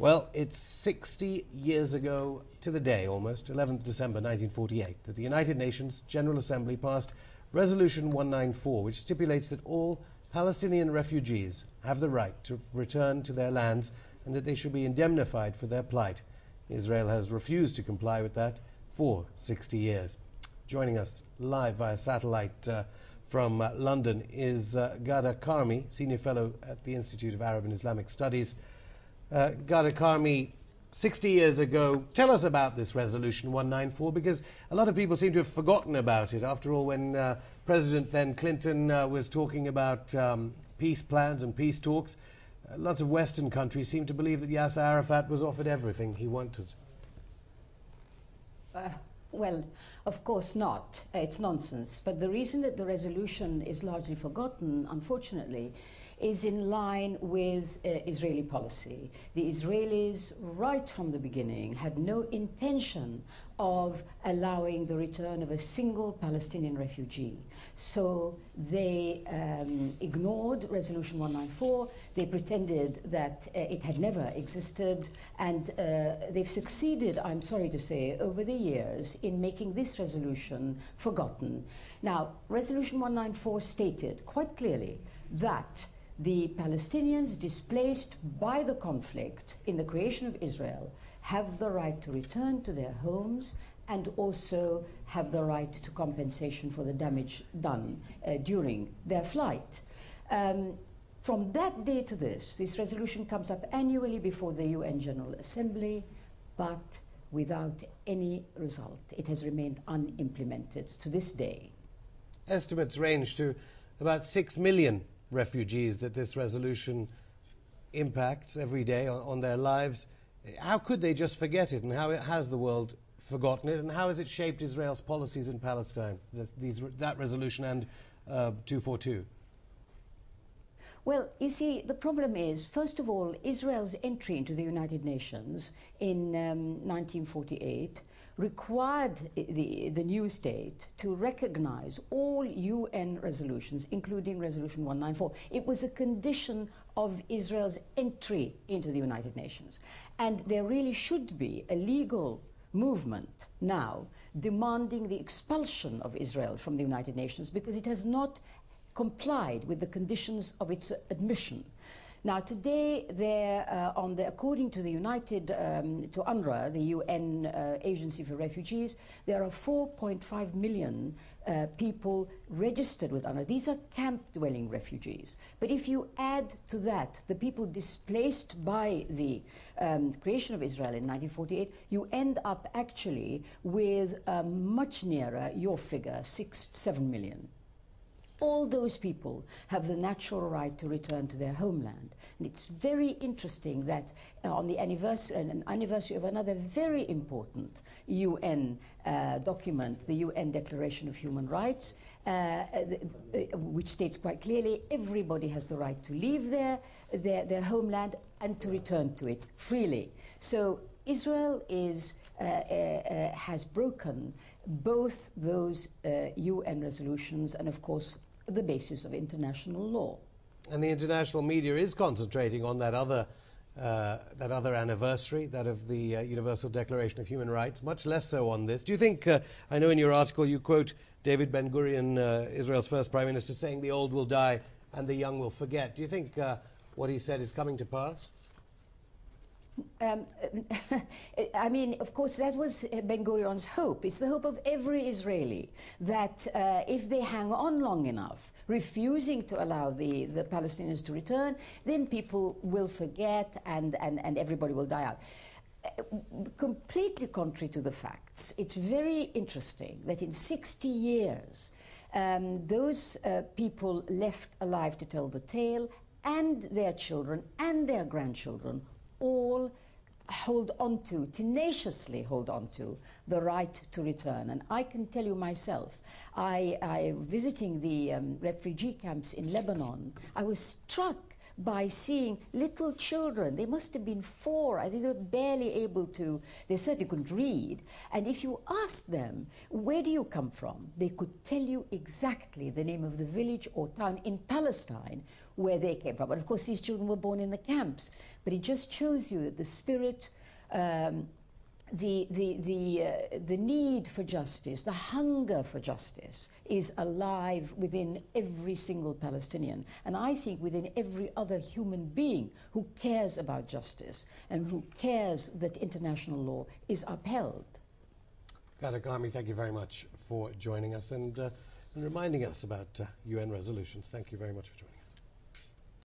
Well, it's 60 years ago to the day, almost, 11th December 1948, that the United Nations General Assembly passed Resolution 194, which stipulates that all Palestinian refugees have the right to return to their lands and that they should be indemnified for their plight. Israel has refused to comply with that for 60 years. Joining us live via satellite from London is Ghada Karmi, Senior Fellow at the Institute of Arab and Islamic Studies. Ghada Karmi, 60 years ago, tell us about this Resolution 194, because a lot of people seem to have forgotten about it. After all, when President then Clinton was talking about peace plans and peace talks, lots of Western countries seem to believe that Yasser Arafat was offered everything he wanted. Well, of course not. It's nonsense. But the reason that the resolution is largely forgotten, unfortunately, is in line with Israeli policy. The Israelis, right from the beginning, had no intention of allowing the return of a single Palestinian refugee. So they ignored Resolution 194. They pretended that it had never existed, and they've succeeded, I'm sorry to say, over the years in making this resolution forgotten. Now, Resolution 194 stated quite clearly that the Palestinians displaced by the conflict in the creation of Israel have the right to return to their homes and also have the right to compensation for the damage done during their flight. From that day to this resolution comes up annually before the UN General Assembly, but without any result. It has remained unimplemented to this day. Estimates range to about 6 million refugees that this resolution impacts every day on their lives. How could they just forget it, and how has the world forgotten it, and how has it shaped Israel's policies in Palestine, that resolution and 242? Well, you see, the problem is, first of all, Israel's entry into the United Nations in 1948 required the new state to recognize all UN resolutions, including Resolution 194. It was a condition of Israel's entry into the United Nations. And there really should be a legal movement now demanding the expulsion of Israel from the United Nations because it has not complied with the conditions of its admission. Now, today, according to the to UNRWA, the UN Agency for Refugees, there are 4.5 million people registered with UNRWA. These are camp-dwelling refugees. But if you add to that the people displaced by the creation of Israel in 1948, you end up actually with much nearer your figure, 6-7 million. All those people have the natural right to return to their homeland. And it's very interesting that on the anniversary of another very important UN document, the UN Declaration of Human Rights, which states quite clearly everybody has the right to leave their homeland and to return to it freely. So Israel has broken both those UN resolutions and, of course, the basis of international law. And the international media is concentrating on that other anniversary, that of the Universal Declaration of Human Rights, much less so on this. Do you think, I know in your article you quote David Ben-Gurion, Israel's first prime minister, saying the old will die and the young will forget. Do you think what he said is coming to pass? I mean, of course, that was Ben-Gurion's hope. It's the hope of every Israeli that if they hang on long enough, refusing to allow the Palestinians to return, then people will forget and everybody will die out. Completely contrary to the facts, it's very interesting that in 60 years, those people left alive to tell the tale, and their children and their grandchildren all tenaciously hold on to the right to return. And I can tell you myself, I visiting the refugee camps in Lebanon, I was struck by seeing little children. They must have been 4. I think they were barely able to, they certainly couldn't read. And if you asked them, where do you come from? They could tell you exactly the name of the village or town in Palestine where they came from. But of course, these children were born in the camps. But it just shows you that the spirit, the need for justice, the hunger for justice is alive within every single Palestinian, and I think within every other human being who cares about justice and who cares that international law is upheld. Ghada Karami, thank you very much for joining us and reminding us about UN resolutions. Thank you very much for joining us.